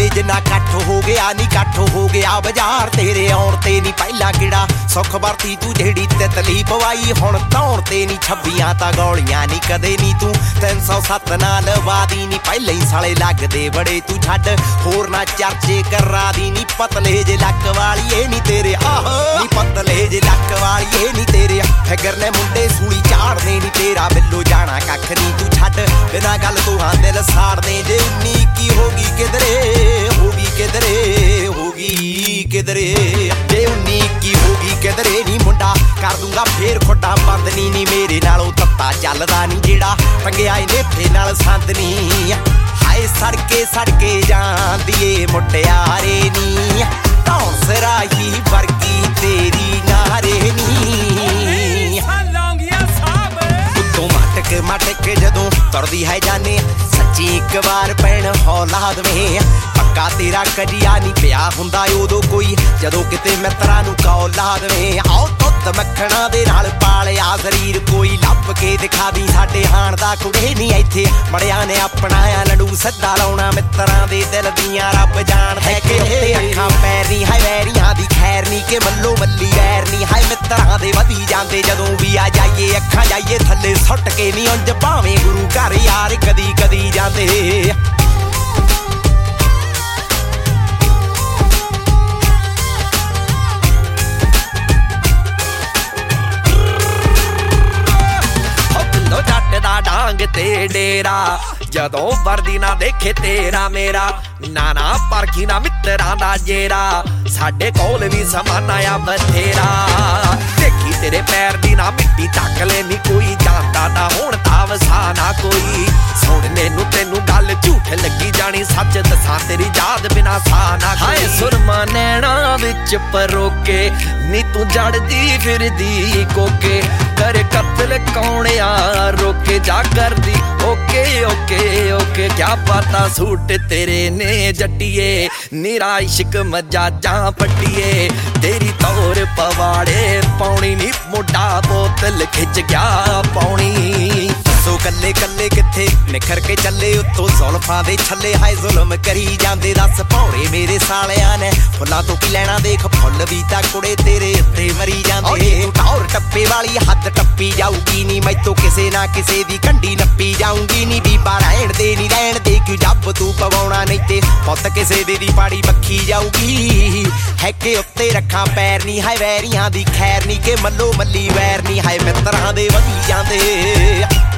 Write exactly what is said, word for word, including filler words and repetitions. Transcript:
जिन्ना कट्ठ हो गया नी कट्ठ हो गया बाजार तेरे आउण ते नी पहला किड़ा सुख वरती तू जेड़ी तितली पवाई हुण धौण ते नी छब्बियां तां गौलियां नी कदे नी तू तीन सौ सत्त नाल वादी नी पहले ही साले लगदे बड़े तू छड्ड होर ना चर्चे करा दी नी पतले जे लक वालीए नी तेरे आह नी पतले जे लक वालीए नी तेरे फिगर ने मुंडे सूली झाड़ने नी तेरा बिल्लो जाना कख नी तू छड्ड बिना गल तू हां दिल साड़ने जे उन्नी की होगी किधरे होगी किधरे होगी किधरे जे उन्नी की होगी किधरे नी मुंडा कर दूंगा फेर खोडा बंद नी नी मेरे नालों तत्ता चलदा नी जेड़ा टंगिया नेफे नाल संद नी हाय सड़के सड़के जांदी ए मुटियारे नी धौण सराही वर्गी तेरी नारे नी उत्तों मटक मटक जदों तुरदी है जाने सच्ची एक बार पैण औलाद में पक्का तेरा कजिया नी पिया हुंदा उदों कोई जदों किते मित्रां नूं कौलाद में आओ दुध मक्खणा दे नाल पालिया शरीर कोई लभ के दिखा दी साडे हाण दा कुड़े नी इत्थे बड़ियां ने अपनाया लडू सद्दा लाउणा मित्रां दे दिल दियां रब जाण है कि उत्ते अखां पैर नी हाय वैरियां दी खैर नी के मल्लो मल्ली वैर नी हाय मित्रां दे वधी जांदे जदों भी आ जाइए अखां जाइए थल्ले सुट के नी उंज भावें गुरु घर यार कदी कदी जांदे डांग ते डेरा जदों वर्दी ना देखे तेरा मेरा नाना परखी ना मित्रां दा जेरा साडे कोल भी समान आया बथेरा देखी तेरे पैर दी ना मिट्टी तक लेनी कोई जानदा ना हुण तां वसाना कोई सुनने नूं तैनूं गल झूठ लगी जानी सच दसां तेरी याद बिना सा ना हाय सुरमा नैना विच परोके नी तू जड़दी फिरदी कोके करे कत्ल कौणिया रोके जा करदी ओके ओके ओके क्या पता सूट तेरे ने जट्टिए निरा इश्क मजाजा पट्टिए तेरी तौर पवाड़े पौनी नी मुंडा बोतल खिच गया पौनी दसो कल्ले कल्ले किथे निखर के चले उत्तों जुल्फां दे छल्ले हाय जुल्म करी जांदे दस भौरे मेरे सालियां ने फुल्लां तो की लैणा देख फुੱਲ भी तां कुड़े तेरे उत्ते मरी जांदे टौर टप्पे वाली हद टप्पी जाऊगी नी मैतों किसे ना किसे दी कंडी नप्पी जाऊंगी नी बीबा रहण दे नी रहण दे क्यों जब तू पवाउणा नहीं ते पुੱਤ किसे दे दी पाड़ी बखी जाऊगी है के उत्ते रखा पैर नी हाय वैरियां दी खैर नी के मल्लो मल्ली वैर नी हाय मित्रां दे वधी जांदे